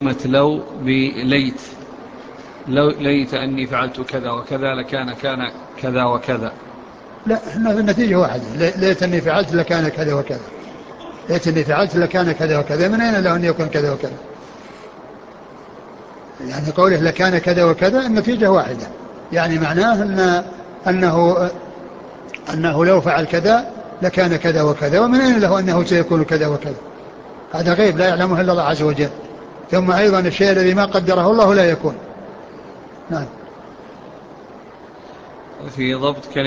لو بليت، لو ليت أني فعلت كذا وكذا كان كذا وكذا. لا، النتيجة واحدة. ليتني فعلت لكان كذا وكذا. ليتني فعلت لكان كذا وكذا، من أين له أن يكون كذا وكذا؟ يعني قوله لكان كذا وكذا النتيجة واحدة، يعني معناه أنه لو فعل كذا لكان كذا وكذا، ومن أين له أنه سيكون كذا وكذا؟ هذا غيب لا يعلمه إلا الله عز وجل. ثم أيضا الشيء الذي ما قدره الله لا يكون. نعم. في ضبط